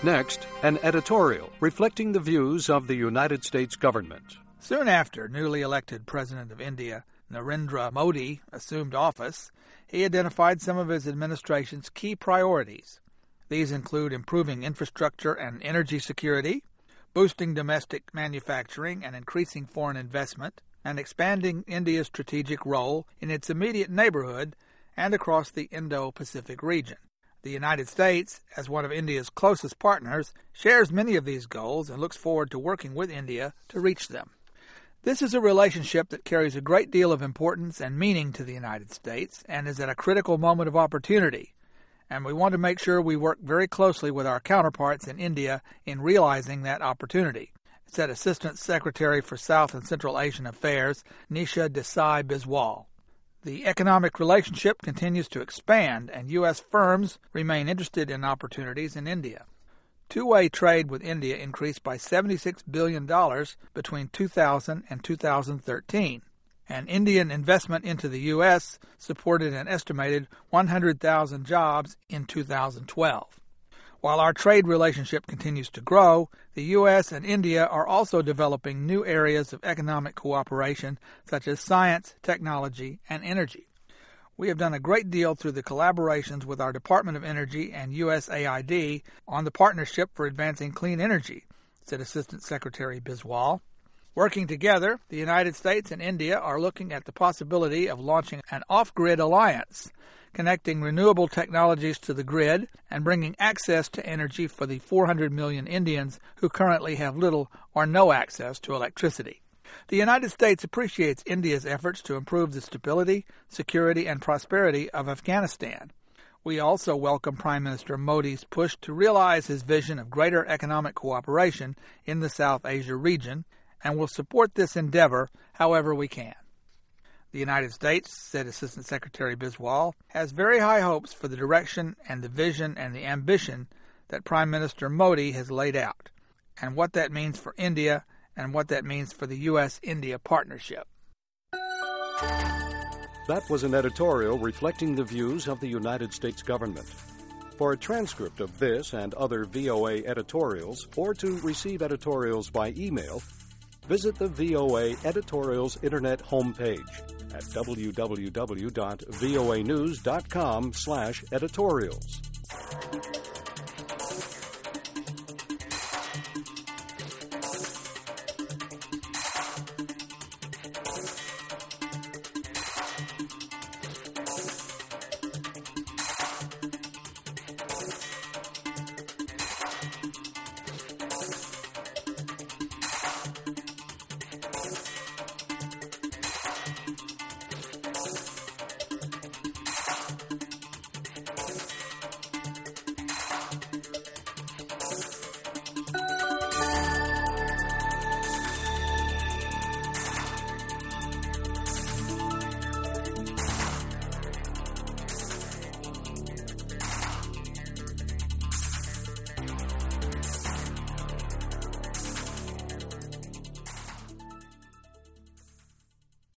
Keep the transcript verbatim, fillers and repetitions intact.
Next, an editorial reflecting the views of the United States government. Soon after newly elected President of India, Narendra Modi, assumed office, he identified some of his administration's key priorities. These include improving infrastructure and energy security, boosting domestic manufacturing and increasing foreign investment, and expanding India's strategic role in its immediate neighborhood and across the Indo-Pacific region. The United States, as one of India's closest partners, shares many of these goals and looks forward to working with India to reach them. This is a relationship that carries a great deal of importance and meaning to the United States and is at a critical moment of opportunity, and we want to make sure we work very closely with our counterparts in India in realizing that opportunity, said Assistant Secretary for South and Central Asian Affairs Nisha Desai Biswal. The economic relationship continues to expand, and U S firms remain interested in opportunities in India. Two-way trade with India increased by seventy-six billion dollars between two thousand and two thousand thirteen, and Indian investment into the U S supported an estimated one hundred thousand jobs in two thousand twelve. While our trade relationship continues to grow, the U S and India are also developing new areas of economic cooperation such as science, technology, and energy. We have done a great deal through the collaborations with our Department of Energy and U S A I D on the Partnership for Advancing Clean Energy, said Assistant Secretary Biswal. Working together, the United States and India are looking at the possibility of launching an off-grid alliance, connecting renewable technologies to the grid and bringing access to energy for the four hundred million Indians who currently have little or no access to electricity. The United States appreciates India's efforts to improve the stability, security, and prosperity of Afghanistan. We also welcome Prime Minister Modi's push to realize his vision of greater economic cooperation in the South Asia region and will support this endeavor however we can. The United States, said Assistant Secretary Biswal, has very high hopes for the direction and the vision and the ambition that Prime Minister Modi has laid out, and what that means for India and what that means for the U S India partnership. That was an editorial reflecting the views of the United States government. For a transcript of this and other V O A editorials, or to receive editorials by email, visit the V O A Editorials Internet homepage at w w w dot voa news dot com slash editorials.